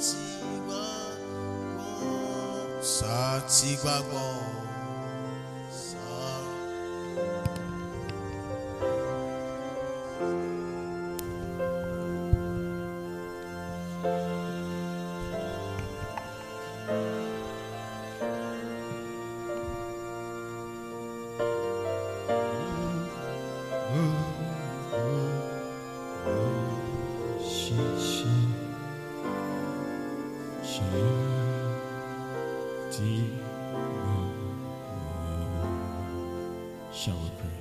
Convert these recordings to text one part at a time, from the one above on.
Shall we pray?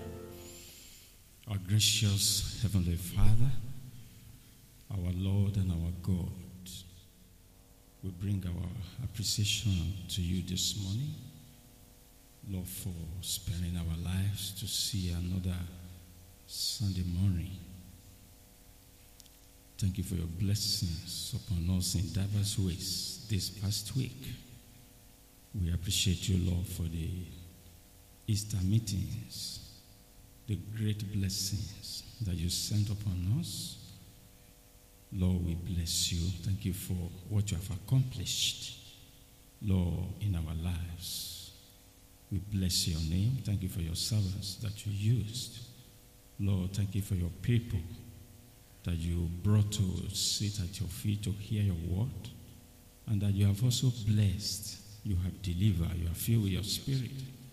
Our gracious Heavenly Father, our Lord and our God, we bring our appreciation to you this morning, Lord, for sparing our lives to see another Sunday morning. Thank you for your blessings upon us in diverse ways this past week. We appreciate you, Lord, for the Easter meetings, the great blessings that you sent upon us. Lord, we bless you. Thank you for what you have accomplished, Lord, in our lives. We bless your name. Thank you for your servants that you used. Lord, thank you for your people that you brought to sit at your feet to hear your word, and that you have also blessed, you have delivered, you have filled with your spirit.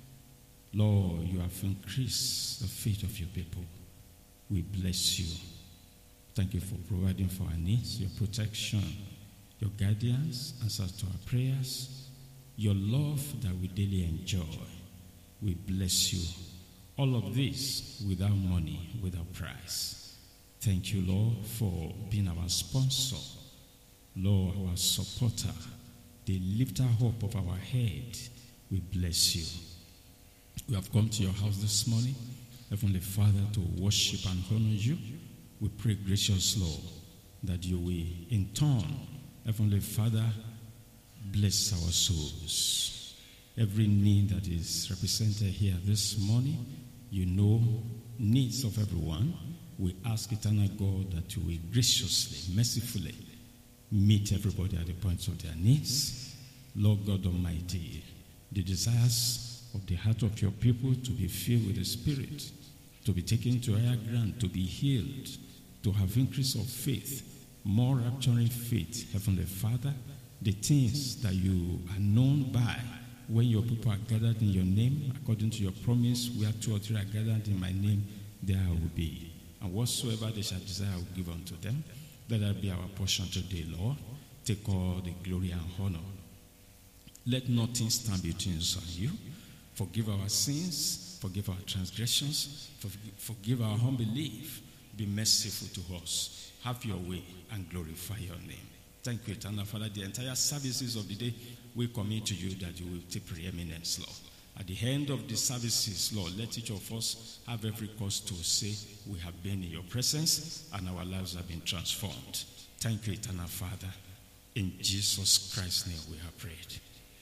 Lord, you have increased the faith of your people. We bless you. Thank you for providing for our needs, your protection, your guidance, answers to our prayers, your love that we daily enjoy. We bless you. All of this without money, without price. Thank you, Lord, for being our sponsor, Lord, our supporter, the lifter up of our head. We bless you. We have come to your house this morning, Heavenly Father, to worship and honor you. We pray, gracious Lord, that you will, in turn, Heavenly Father, bless our souls. Every need that is represented here this morning, you know needs of everyone. We ask, eternal God, that you will graciously, mercifully meet everybody at the point of their needs. Lord God Almighty, the desires of the heart of your people to be filled with the Spirit, to be taken to higher ground, to be healed, to have increase of faith, more rapturing faith, Heavenly Father, the things that you are known by when your people are gathered in your name, according to your promise, where 2 or 3 are gathered in my name, there I will be. And whatsoever they shall desire, I will give unto them. Let that be our portion today, Lord. Take all the glory and honor. Let nothing stand between us and you. Forgive our sins, forgive our transgressions, forgive our unbelief. Be merciful to us. Have your way and glorify your name. Thank you, eternal Father. The entire services of the day, we commit to you that you will take preeminence, Lord. At the end of the services, Lord, let each of us have every cause to say we have been in your presence and our lives have been transformed. Thank you, eternal Father. In Jesus Christ's name we have prayed.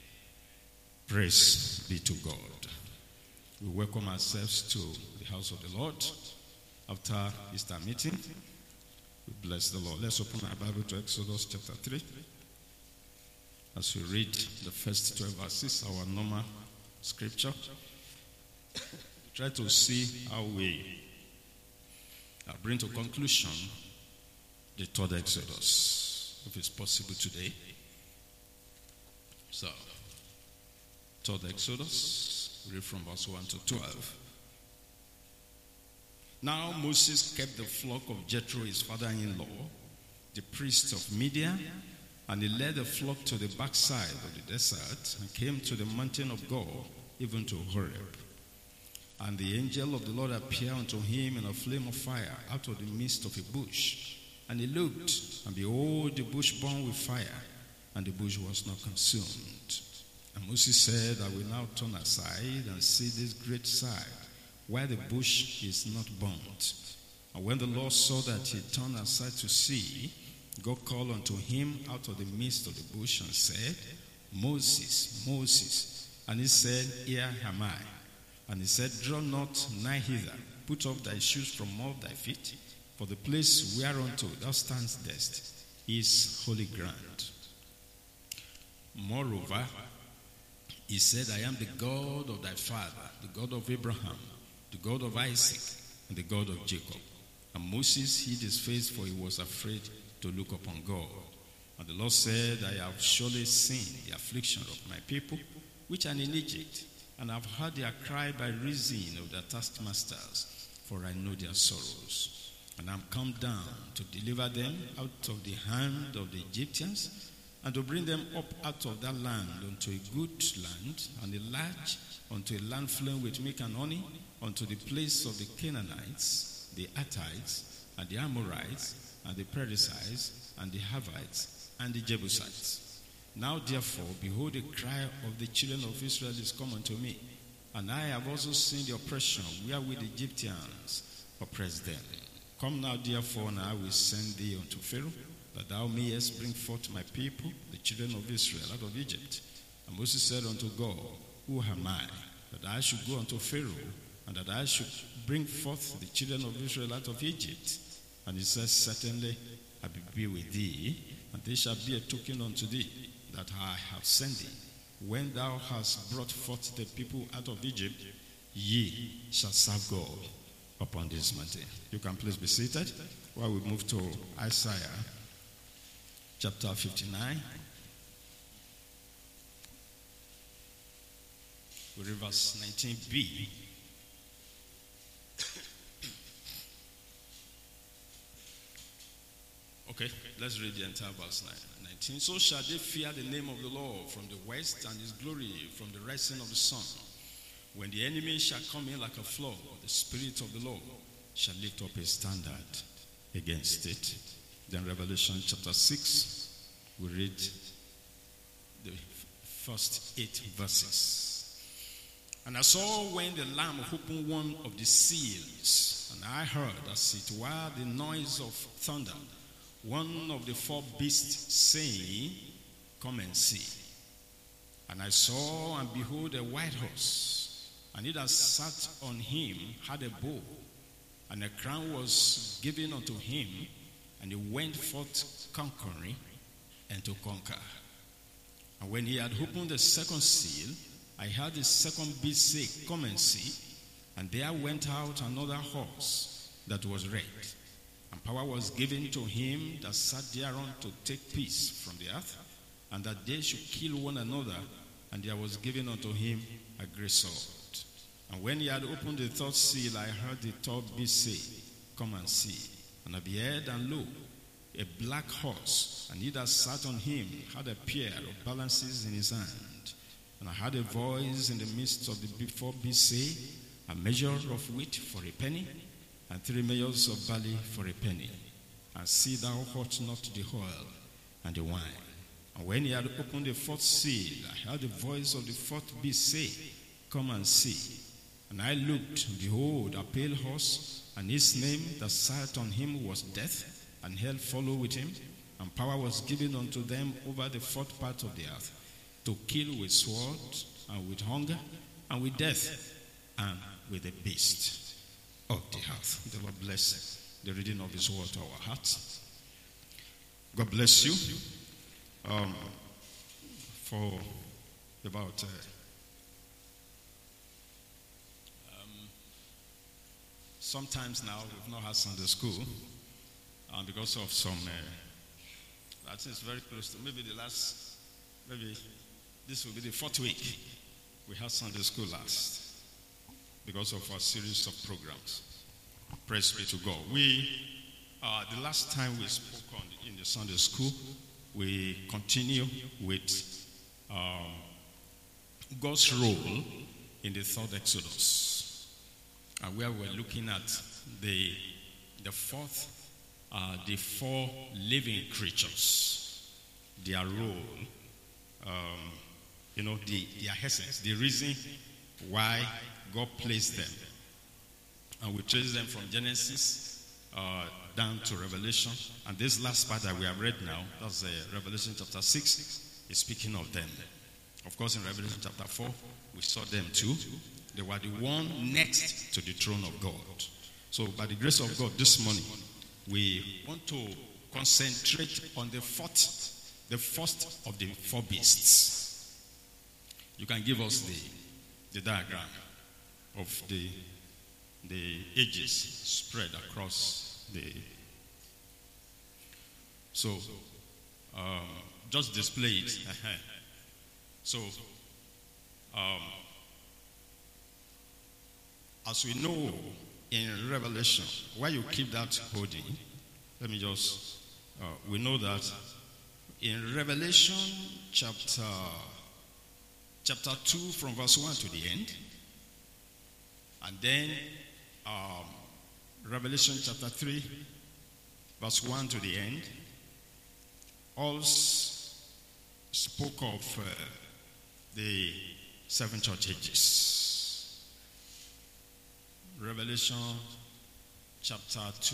Praise be to God. We welcome ourselves to the house of the Lord after Easter meeting. We bless the Lord. Let's open our Bible to Exodus chapter 3. As we read the first 12 verses, our normal scripture, try to see how we bring to conclusion the third Exodus, if it's possible today. So, third Exodus, read from verse 1 to 12. Now Moses kept the flock of Jethro, his father-in-law, the priest of Midian, and he led the flock to the backside of the desert and came to the mountain of God, even to Horeb. And the angel of the Lord appeared unto him in a flame of fire out of the midst of a bush. And he looked, and behold, the bush burned with fire, and the bush was not consumed. And Moses said, I will now turn aside and see this great sight, where the bush is not burnt. And when the Lord saw that he turned aside to see, God called unto him out of the midst of the bush and said, Moses, Moses. And he said, Here am I. And he said, Draw not nigh hither, put off thy shoes from off thy feet, for the place whereunto thou standest is holy ground. Moreover, he said, I am the God of thy father, the God of Abraham, the God of Isaac, and the God of Jacob. And Moses hid his face, for he was afraid to look upon God. And the Lord said, I have surely seen the affliction of my people, which are in Egypt, and have heard their cry by reason of their taskmasters, for I know their sorrows. And I am come down to deliver them out of the hand of the Egyptians, and to bring them up out of that land unto a good land, and a large, unto a land flowing with milk and honey, unto the place of the Canaanites, the Hittites, and the Amorites, and the Perizzites, and the Hivites, and the Jebusites. Now therefore, behold, the cry of the children of Israel is come unto me, and I have also seen the oppression wherewith the Egyptians oppressed them. Come now therefore, and I will send thee unto Pharaoh, that thou mayest bring forth my people, the children of Israel, out of Egypt. And Moses said unto God, Who am I, that I should go unto Pharaoh, and that I should bring forth the children of Israel out of Egypt? And he says, Certainly I will be with thee, and they shall be a token unto thee, that I have sent thee. When thou hast brought forth the people out of Egypt, ye shall serve God upon this mountain. You can please be seated while we move to Isaiah chapter 59. We read verse 19b. Okay, let's read the entire verse 19. So shall they fear the name of the Lord from the west, and his glory from the rising of the sun. When the enemy shall come in like a flood, the Spirit of the Lord shall lift up a standard against it. Then Revelation chapter 6, we read the first 8 verses. And I saw when the Lamb opened one of the seals, and I heard as it were the noise of thunder, one of the 4 beasts saying, Come and see. And I saw, and behold, a white horse, and he that sat on him had a bow, and a crown was given unto him, and he went forth conquering and to conquer. And when he had opened the second seal, I heard the second beast say, Come and see. And there went out another horse that was red, and power was given to him that sat thereon to take peace from the earth, and that they should kill one another, and there was given unto him a great sword. And when he had opened the third seal, I heard the third beast say, Come and see. And I beheld, and lo, a black horse, and he that sat on him had a pair of balances in his hand. And I heard a voice in the midst of the 4 beasts say, A measure of wheat for a penny, and 3 measures of barley for a penny. And see thou hurt not the oil and the wine. And when he had opened the 4th seal, I heard the voice of the 4th beast say, Come and see. And I looked, and behold, a pale horse, and his name that sat on him was Death, and hell followed with him. And power was given unto them over the 4th part of the earth, to kill with sword, and with hunger, and with death, and with the beast of the earth. The Lord bless the reading of his word to our hearts. God bless you. For about sometimes now we've not had Sunday school because of some I think it's very close to maybe this will be the 4th week we had Sunday school last because of our series of programs. Praise be to God. We the last time we spoke in the Sunday school, we continue with God's role in the 3rd Exodus, where we're looking at the 4th, the 4 living creatures, their role, their essence, the reason why God placed them. And we trace them from Genesis down to Revelation. And this last part that we have read now, that's Revelation chapter 6, is speaking of them. Of course, in Revelation chapter 4, we saw them too. They were the one next to the throne of God. So by the grace of God, this morning, we want to concentrate on the 4th the first of the four beasts. You can give us the diagram of the ages spread across the. So, just display it. So, as we know in Revelation, why you keep that holding, let me just, we know that in Revelation chapter 2 from verse 1 to the end, and then Revelation chapter 3 verse 1 to the end, all spoke of the seven church ages. Revelation chapter 2,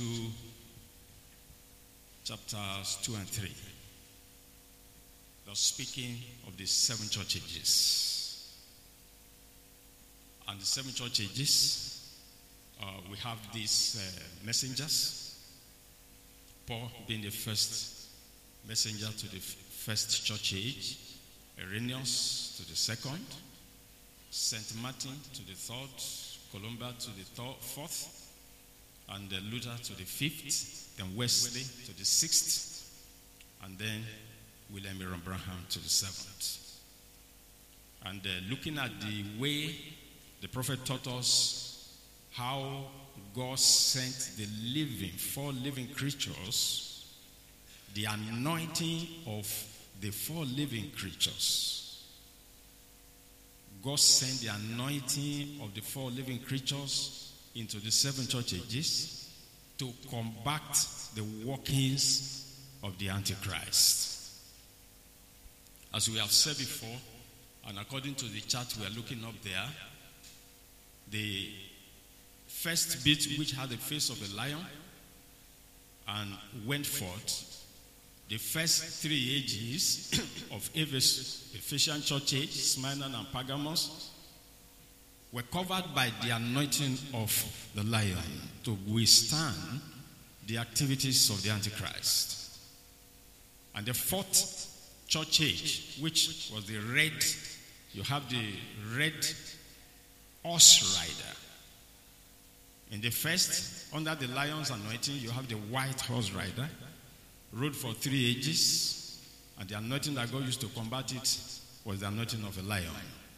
chapters 2 and 3. They're speaking of the seven church ages. And the seven church ages, we have these messengers. Paul being the first messenger to the first church age, Irenaeus to the second, St. Martin to the third, Columba to the fourth, and Luther to the fifth, then Wesley to the sixth, and then William Aaron Branham to the seventh. And looking at the way the prophet taught us how God sent the four living creatures, the anointing of the four living creatures. God sent the anointing of the four living creatures into the seven church ages to combat the workings of the Antichrist. As we have said before, and according to the chart we are looking up there, the first bit, which had the face of a lion and went forth, the first three ages of Ephesian church age, Smyrna and Pergamos, were covered by the anointing of the lion to withstand the activities of the Antichrist. And the fourth church age, which was the red, you have the red horse rider. In the first, under the lion's anointing, you have the white horse rider, ruled for 3 ages, and the anointing that God used to combat it was the anointing of a lion.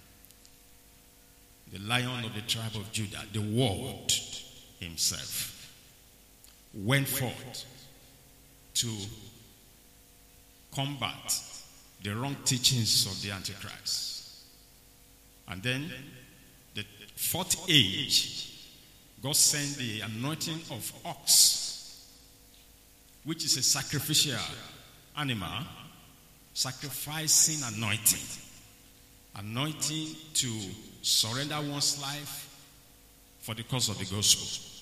The lion of the tribe of Judah, the Word himself, went forth to combat the wrong teachings of the Antichrist. And then the fourth age, God sent the anointing of ox, which is a sacrificial animal, sacrificing anointing to surrender one's life for the cause of the gospel.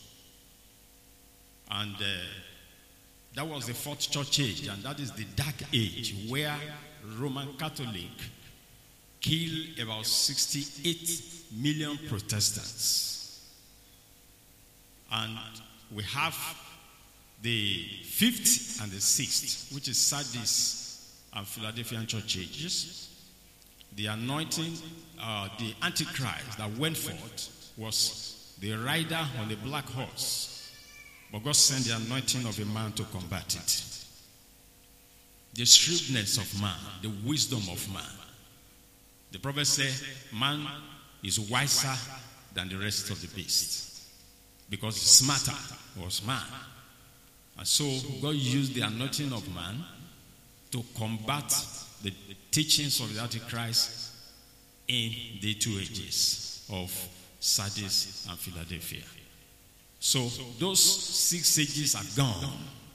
And that was the fourth church age, and that is the dark age, where Roman Catholic killed about 68 million Protestants. And we have the fifth and the sixth, which is Sardis and Philadelphian church ages. The anointing, the Antichrist that went forth was the rider on the black horse. But God sent the anointing of a man to combat it. The shrewdness of man, the wisdom of man. The prophet said, man is wiser than the rest of the beasts, because the smarter was man. And so God used the anointing of man to combat the teachings of the Antichrist in the 2 ages of Sardis and Philadelphia. So those 6 ages are gone.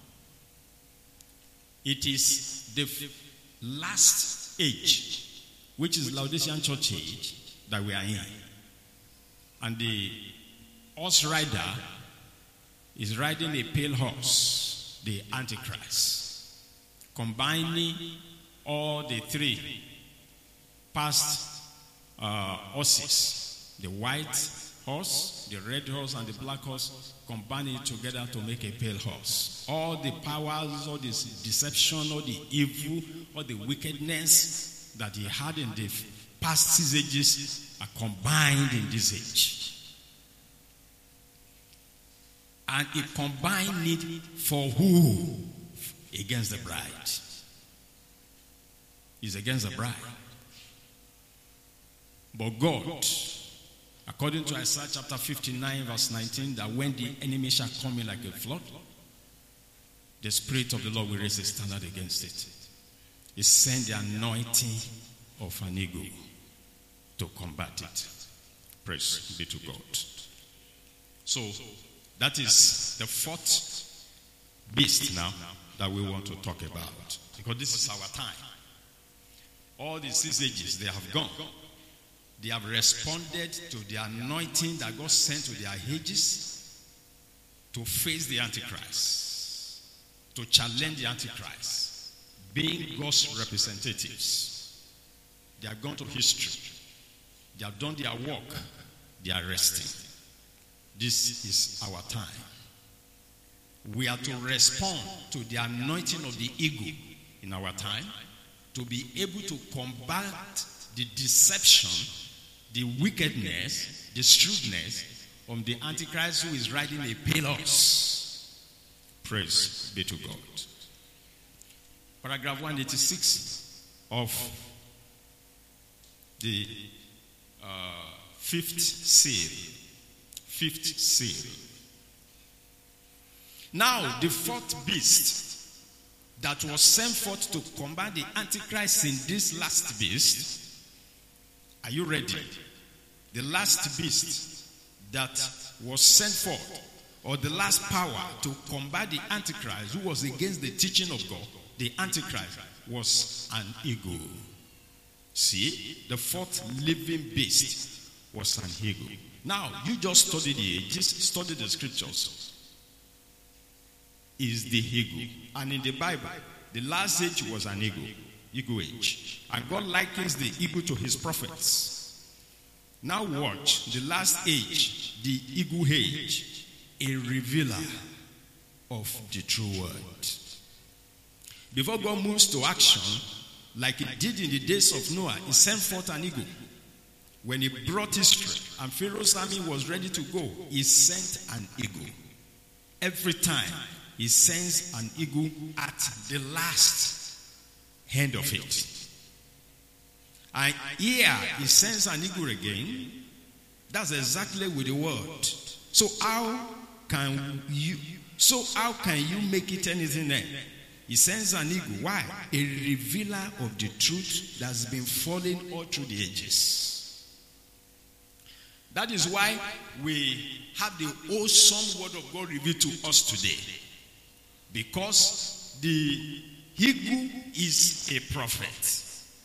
It is the last age, which is Laodicean church age, that we are in. And the horse rider is riding a pale horse, the Antichrist, combining all the 3 past horses, the white, horse, the red horse and the black horse, combine it together to make a pale horse. All the powers, all this deception, all the evil, all the wickedness that he had in the past 6 ages are combined in this age. And he combined it for who? Against the bride. He's against the bride. But God, according to Isaiah chapter 59 verse 19, that when the enemy shall come in like a flood, the Spirit of the Lord will raise a standard against it. He sent the anointing of an eagle to combat it. Praise be to God. So, that is the 4th beast now that we want to talk about. Because this is our time. All the 6 ages, they have gone. They have responded to the anointing that God sent to their ages to face the Antichrist, to challenge the Antichrist, being God's representatives. They have gone to history. They have done their work. They are resting. This is our time. We are to respond to the anointing of the eagle in our time to be able to combat the deception, the wickedness, the shrewdness of the Antichrist who is riding a pale horse. Praise be to God. Paragraph 186 of the 5th seal. 5th seal. Now, the 4th beast that was sent forth to combat the Antichrist in this last beast. Are you ready? The last beast that was sent forth, or the last power to combat the Antichrist who was against the teaching of God, the Antichrist was an eagle. See, the 4th living beast was an eagle. Now, you just study the ages, study the scriptures. Is the eagle. And in the Bible, the last age was an eagle age. And God likens the eagle to his prophets. Now watch, the last age, the eagle age, a revealer of the true word. Before God moves to action, like he did in the days of Noah, he sent forth an eagle. When he brought Israel and Pharaoh's army was ready to go, he sent an eagle. Every time he sends an eagle at the last end of it. And here he sends an eagle again. That's exactly with the word. So how can you make it anything else? He sends an eagle. Why? A revealer of the truth that's been falling all through the ages. That is why we have the awesome word of God revealed to us today. Because the eagle is a prophet.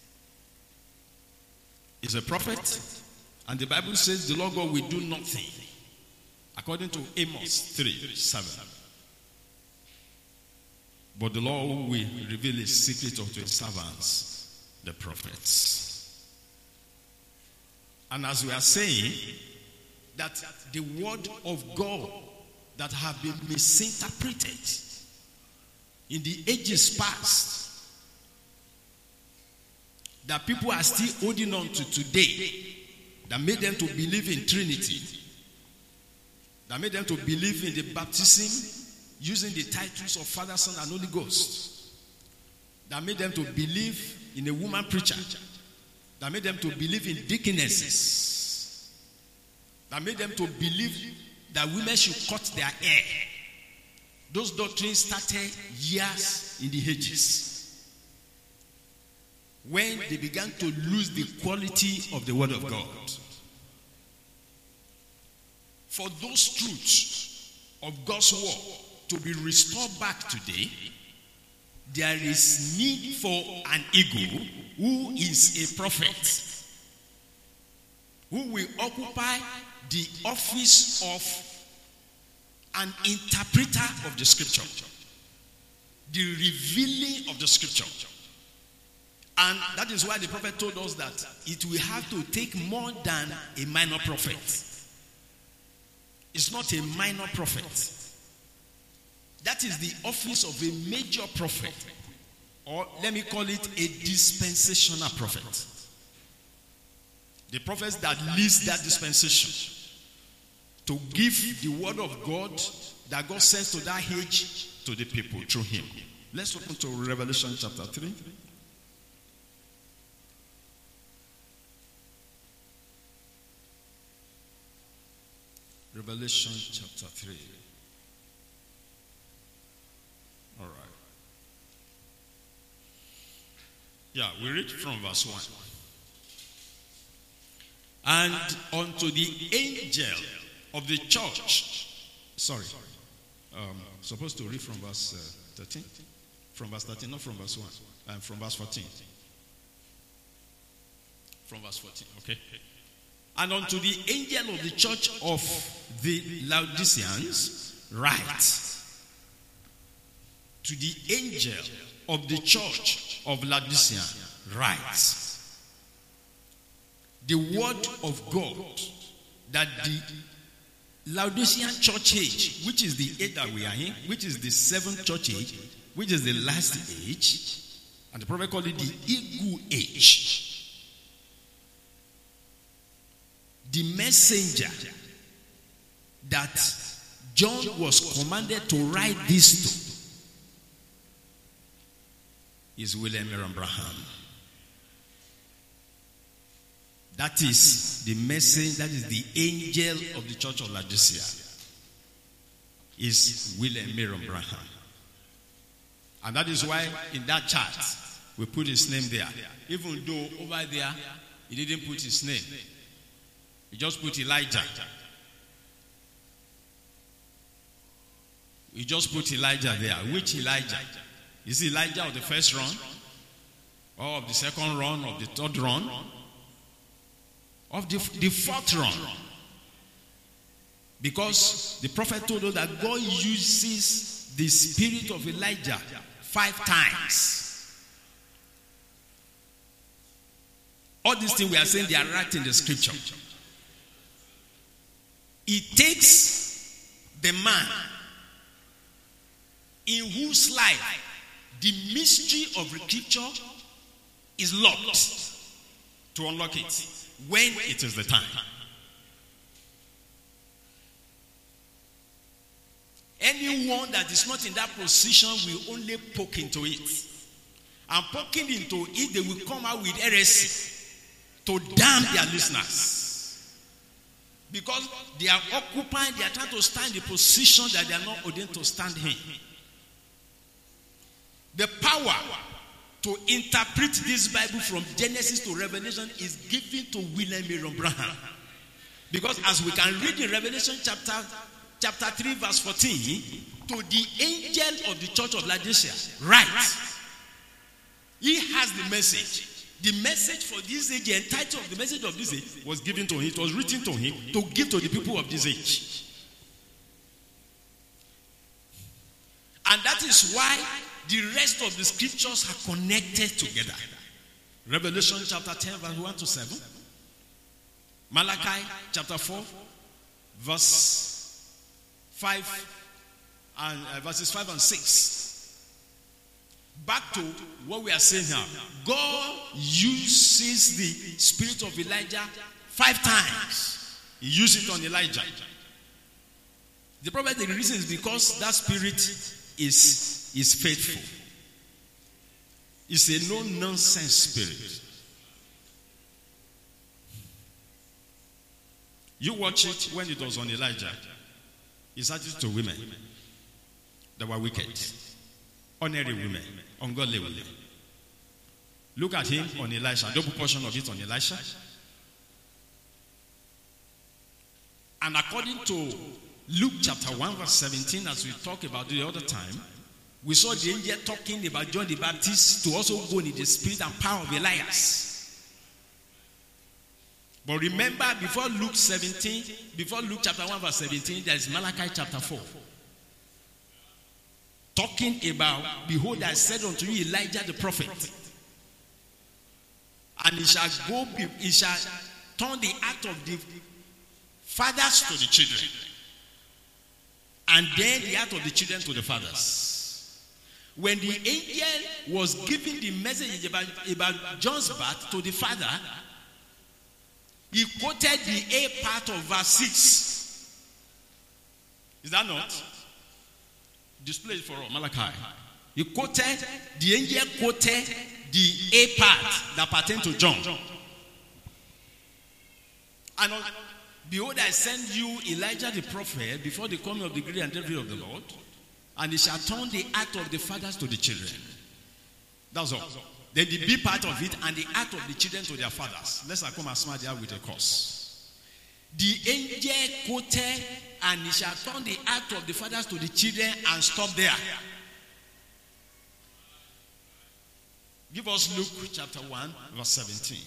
Is a prophet. And the Bible says the Lord God will do nothing. According to Amos 3:7. But the Lord will reveal his secret unto his servants, the prophets. And as we are saying, that the word of God that have been misinterpreted in the ages past, that people are still holding on to today, that made them to believe in Trinity, that made them to believe in the baptism using the titles of Father, Son, and Holy Ghost, that made them to believe in a woman preacher, that made them to believe in deaconesses, that made them to believe that women should cut their hair. Those doctrines started years in the ages, when they began to lose the quality of the word of God. For those truths of God's word to be restored back today, there is need for an eagle who is a prophet, who will occupy the office of an interpreter of the scripture, the revealing of the scripture. And that is why the prophet told us that it will have to take more than a minor prophet is not a minor prophet. That is the office of a major prophet. Or let me call it a dispensational prophet. The prophets that leads that dispensation to give the word of God that God sends to that age to the people through him. Let's open to Revelation chapter 3. Revelation chapter 3. All right. Yeah, we read from verse 1. And unto the angel of the church. Supposed to read from verse 13. From verse 13, not from verse 1. From verse 14. From verse 14, okay. And unto the angel of the church of the Laodiceans write. To the angel of the church of Laodicea write. The word of God that the Laodicean church age, which is the age that we are in, which is the seventh church age, which is the last age, and the prophet called it the eagle age. The messenger that John was commanded to write this to is William Aaron Branham. That is the message, that is the angel of the church of Laodicea. Is William Aaron Branham. And that is why in that chart we put his name there. Even though over there he didn't put his name. He just put Elijah. He just put Elijah there. Which Elijah? Is it Elijah of the first run? Or of the second run? Of the third run? Of the fourth run? Because the prophet told us that God uses the spirit of Elijah 5 times. All these things we are saying, they are right in the scripture. It takes the man in whose life the mystery of the scripture is locked to unlock it when it is the time. Anyone that is not in that position will only poke into it. And poking into it, they will come out with heresy to damn their listeners. Because they are occupying, they are trying to stand in the position that they are not ordained to stand in. The power to interpret this Bible from Genesis to Revelation is given to William Aaron Branham. Because as we can read in Revelation chapter 3 verse 14, to the angel of the church of Laodicea, right? He has the message. The message for this age, the entirety of the message of this age was given to him. It was written to him to give to the people of this age. And that is why the rest of the scriptures are connected together. Revelation chapter 10 verse 1 to 7. Malachi chapter 4 verse 5 and verses 5 and 6. Back to what we are saying now. God uses the spirit of Elijah 5 times. He used it on Elijah. The problem, the reason is because that spirit is faithful. It's a no-nonsense spirit. You watch it when it was on Elijah. It's attitude to women that were wicked. Ordinary women, ungodly women. Look at him on Elisha. Double portion of it on Elisha. And according to Luke chapter 1 verse 17, as we talked about the other time, we saw the angel talking about John the Baptist to also go in the spirit and power of Elias. But remember, before Luke chapter 1 verse 17, there is Malachi chapter 4. Talking about, behold, I said unto you Elijah the prophet, and he shall turn the heart of the fathers to the children, and then the heart of the children to the fathers. When the angel was giving the message about John's birth to the father, he quoted the A part of verse 6. Is that not? Display it for all, Malachi. The angel quoted the A part that pertained to John. And behold, I send you Elijah the prophet before the coming of the great and dreadful of the Lord, and he shall turn the heart of the fathers to the children. That's all. Then the B part of it, and the heart of the children to their fathers. Let's come and smart there with a curse. The angel quoted, and he shall turn the heart of the fathers to the children, and stop there. Give us Luke chapter 1, verse 17.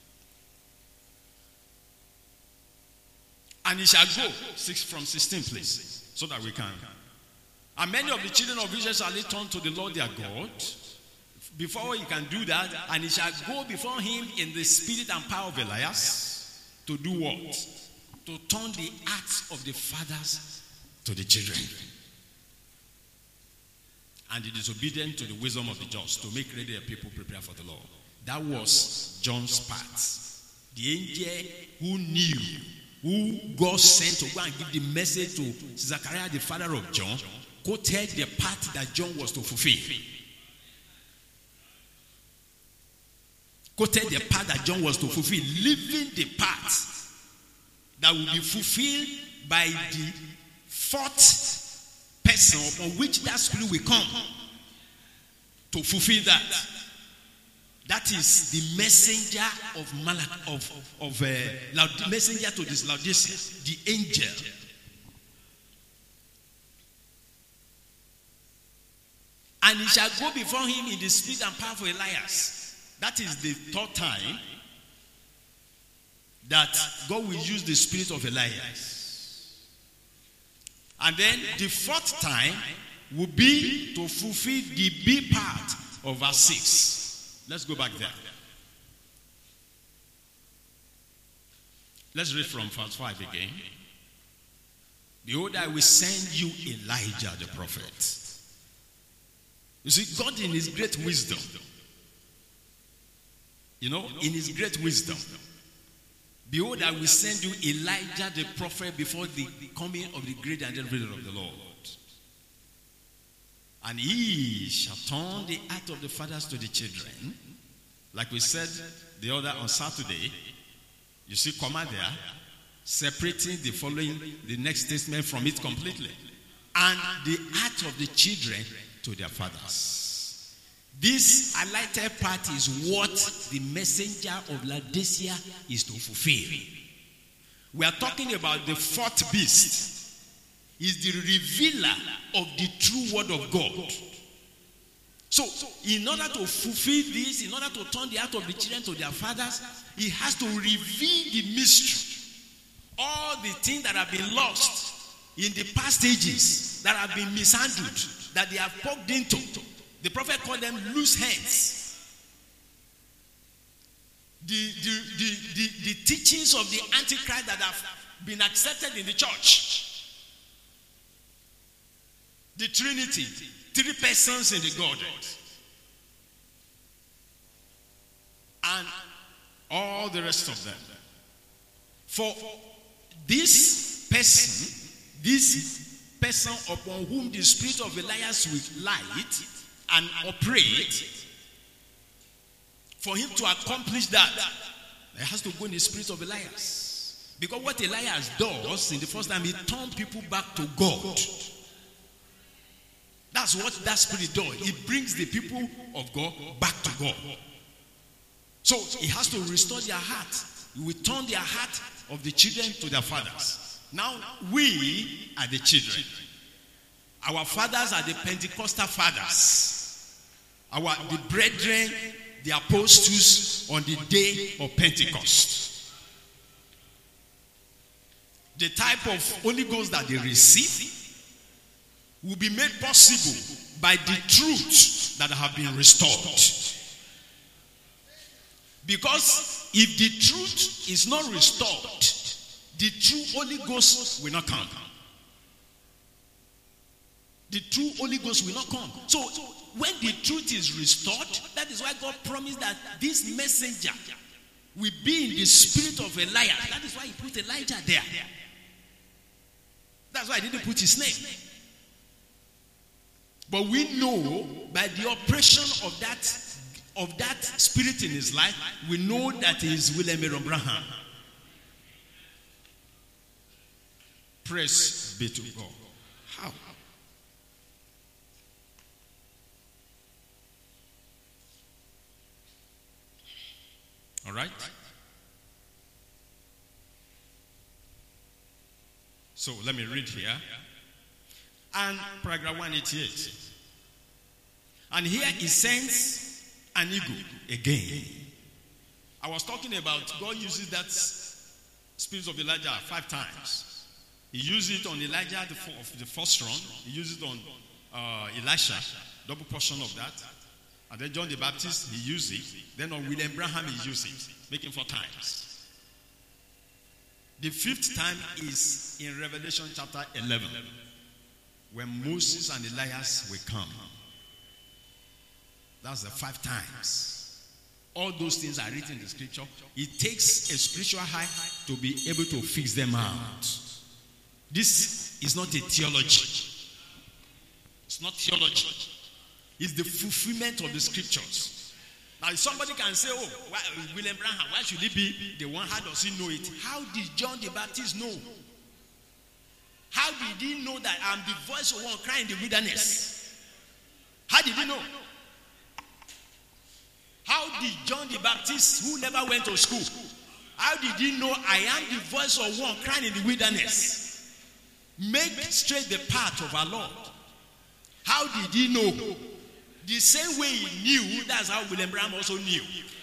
And he shall go, from 16, please, so that we can. And many of the children of Israel shall they turn to the Lord their God. Before he can do that, and he shall go before him in the spirit and power of Elias, to do what? To turn the hearts of the fathers to the children, and the disobedient to the wisdom of the just, to make ready a people prepared for the Lord. That was John's part. The angel who knew, who God sent to go and give the message to Zechariah, the father of John, quoted the part that John was to fulfill. Quoted the part that John was to fulfill, leaving the part that will be fulfilled by the fourth person upon which that spirit will come to fulfill that. That is the messenger of messenger to this Laodicea, the angel. And he shall go before him in the spirit and power of Elias. That is the third time that God will use the spirit of Elias. And then the fourth time will be to fulfill the B part of verse 6. Let's go back there. Let's read from verse 5 again. Behold, I will send you Elijah the prophet. You see, God in his great wisdom, in his great wisdom, behold, I will send you Elijah the prophet before the coming of the great and dreadful of the Lord. And he shall turn the heart of the fathers to the children. Like we said the other on Saturday, you see comma there, separating the next statement from it completely. And the heart of the children to their fathers. This highlighted part is what the messenger of Laodicea is to fulfill. We are talking about the fourth beast. Is the revealer of the true word of God. So, in order to fulfill this, in order to turn the heart of the children to their fathers, he has to reveal the mystery. All the things that have been lost in the past ages, that have been mishandled, that they have poked into. The prophet called them loose hands. The teachings of the Antichrist that have been accepted in the church. The Trinity, 3 persons in the Godhead. And all the rest of them. For this person upon whom the spirit of Elias will light and operate, for him to accomplish that, he has to go in the spirit of Elias. Because what Elias does in the first time, he turns people back to God. That's what that spirit does. It brings the people of God back to God. So he has to restore their heart. He will turn their heart of the children to their fathers. Now we are the children. Our fathers are the Pentecostal fathers. The brethren, the apostles on the day of Pentecost. The type of Holy Ghost that they receive will be made possible by the truths that have been restored. Because if the truth is not restored, the true Holy Ghost will not come. The true Holy Ghost will not come. So when the truth is restored, that is why God promised that this messenger will be in the spirit of Elijah. That is why he put Elijah there. That's why he didn't put his name. But we know by the operation of that spirit in his life, we know that he is William Aaron Branham. Praise be to God. How? All right? So let me read here. And paragraph 188. And here he sends an eagle again. I was talking about God uses that spirit of Elijah 5 times. He used it on Elijah the first run. He used it on Elisha, double portion of that. And then John the Baptist, he used it. Then on William Branham, he used it, making 4 times. The 5th time is in Revelation chapter 11, when Moses and Elias will come. That's the 5 times. All those things are written in the scripture. It takes a spiritual eye to be able to fix them out. This is not a theology. It's not theology. It's the fulfillment of the scriptures. Now, somebody can say, oh, William Branham, why should he be the one? How does he know it? How did John the Baptist know? How did he know that I'm the voice of one crying in the wilderness? How did he know? How did John the Baptist, who never went to school, how did he know I am the voice of one crying in the wilderness? Make straight the path of our Lord. How did he know? The same way he knew, that's how William Branham also knew.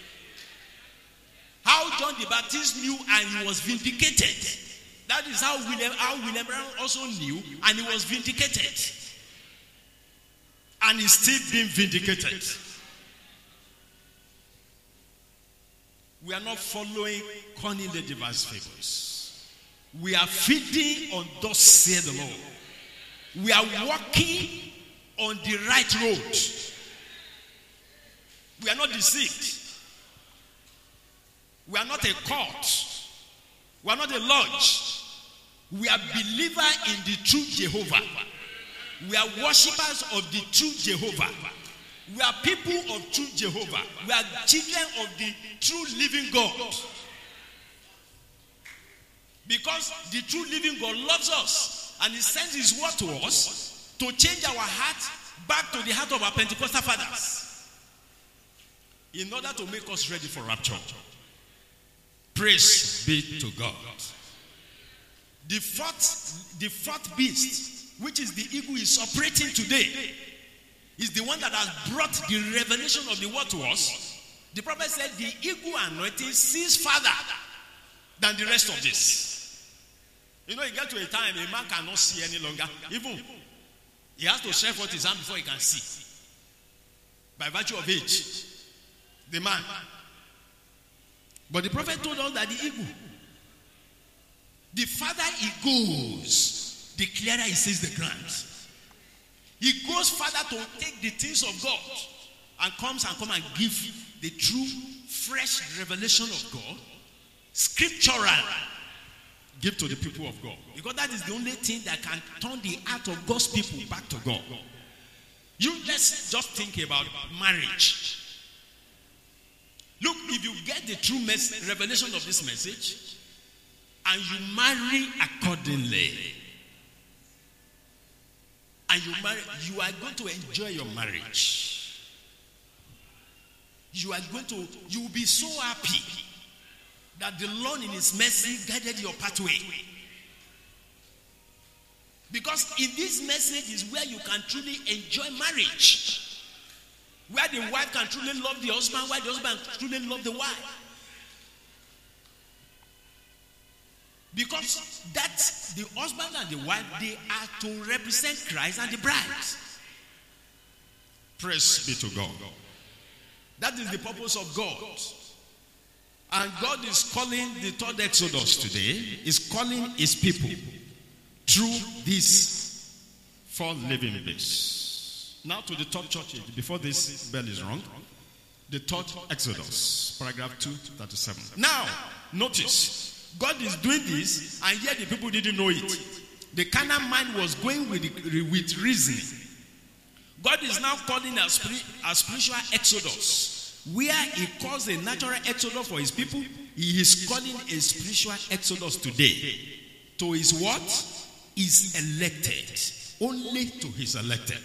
How John the Baptist knew and he was vindicated. That is how William Branham also knew and he was vindicated. And he's still being vindicated. We are not following cunning the device fables. We are feeding on thus saith the Lord. We are walking on the right road. We are not deceived. We are not a cult. We are not a lodge. We are believers in the true Jehovah. We are worshippers of the true Jehovah. We are people of true Jehovah. We are children of the true living God. Because the true living God loves us and he sends his word to us to change our heart back to the heart of our Pentecostal fathers in order to make us ready for rapture. Praise be to God. The fourth beast, which is the eagle, is operating today, is the one that has brought the revelation of the word to us. The prophet said the eagle anointing sees farther than the rest of this. You know, you get to a time a man cannot see any longer. Even he has to stretch forth his hand before he can see. By virtue of age. The man. But the prophet told us that the eagle, the farther he goes, the clearer he sees the ground. He goes further to take the things of God and come and give the true, fresh revelation of God, scriptural, give to the people of God. Because that is the only thing that can turn the heart of God's people back to God. Let's just think about marriage. Look, if you get the true revelation of this message and you marry accordingly, and you are going to enjoy your marriage. You will be so happy that the Lord in his mercy guided your pathway. Because in this message is where you can truly enjoy marriage. Where the wife can truly love the husband, where the husband can truly love the wife. Because that's the husband and the wife, they are to represent Christ and the bride. Praise be to God. That is the purpose of God. And God is calling the third Exodus today, is calling his people through this 4 living beasts. Now to the third church age, before this bell is rung, the third Exodus, paragraph 237. Now, notice, God is doing this, and yet the people didn't know it. The carnal mind was going with reasoning. God is now calling a spiritual exodus. Where he calls a natural exodus for his people, he is calling a spiritual exodus today. To his what? His elected. Only to his elected.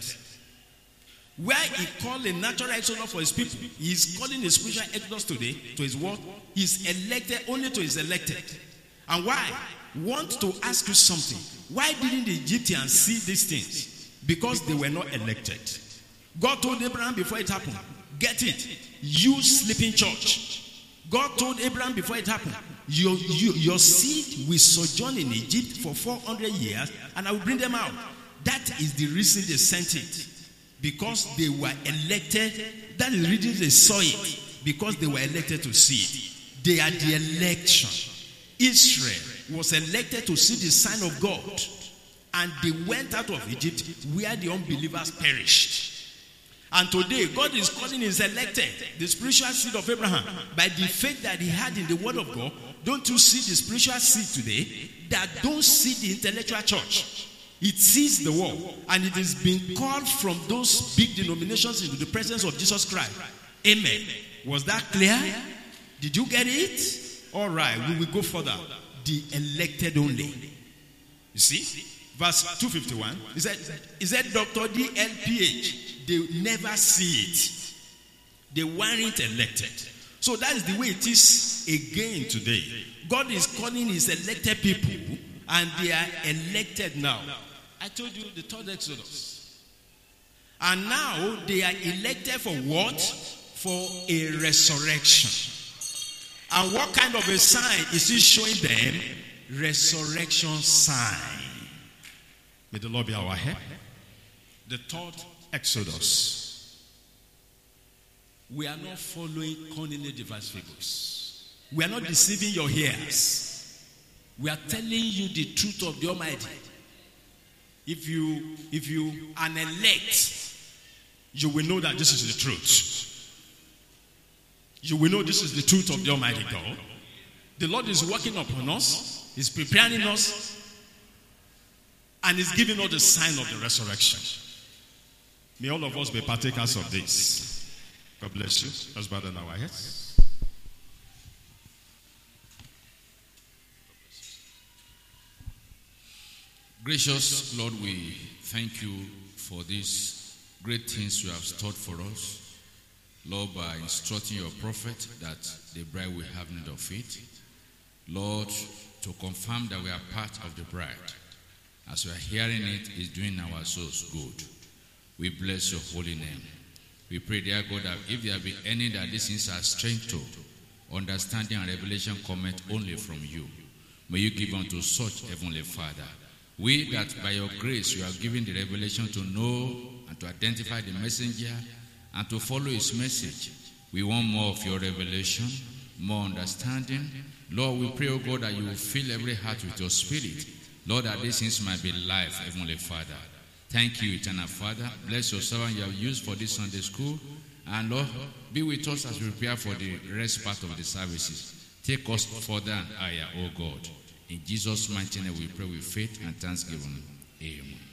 Where he called a natural exodus for his people, he is calling a spiritual exodus today to his what? His elected, only to his elected. And why? Want to ask you something. Why didn't the Egyptians see these things? Because they were not elected. God told Abraham before it happened, get it, you sleeping church. God told Abraham before it happened, your seed will sojourn in Egypt for 400 years and I will bring them out. That is the reason they sent it. Because they were elected. That is the reason they saw it. Because they were elected to see it. They are the election. Israel was elected to see the sign of God. And they went out of Egypt where the unbelievers perished. And today, God is calling his elected, the spiritual seed of Abraham, by the faith that he had in the word of God. Don't you see the spiritual seed today that don't see the intellectual church? It sees the world, and it is being called from those big denominations into the presence of Jesus Christ. Amen. Was that clear? Did you get it? All right, we will go further. The elected only. You see? Verse 251. He said Dr. DLPH. They never see it. They weren't elected. So that is the way it is again today. God is calling his elected people, and they are elected now. I told you the third Exodus. And now they are elected for what? For a resurrection. And what kind of a sign is he showing them? Resurrection sign. May the Lord be our help. The third Exodus. We are not following cunningly devised fables. We are not deceiving your ears. We are telling you the truth of the Almighty. If you are an elect, you will know that this is the truth. You will know this is the truth of the Almighty God. The Lord is working upon us. He's preparing us. And he's giving us the sign of the resurrection. May all of us be partakers of this. God bless you. Let's bow down our heads. Gracious Lord, we thank you for these great things you have stored for us. Lord, by instructing your prophet that the bride will have need of it. Lord, to confirm that we are part of the bride. As we are hearing it, is doing our souls good. We bless your holy name. We pray, dear God, that if there be any that these things are strange to, understanding and revelation comment only from you. May you give unto such, Heavenly Father. We that by your grace you have given the revelation to know and to identify the messenger and to follow his message. We want more of your revelation, more understanding. Lord, we pray, O God, that you will fill every heart with your spirit. Lord, that these things might be life, Heavenly Father. Thank you, eternal Father. Bless your servant you have used for this Sunday school. And Lord, be with us as we prepare for the rest part of the services. Take us further and higher, O God. In Jesus' mighty name we pray with faith and thanksgiving. Amen.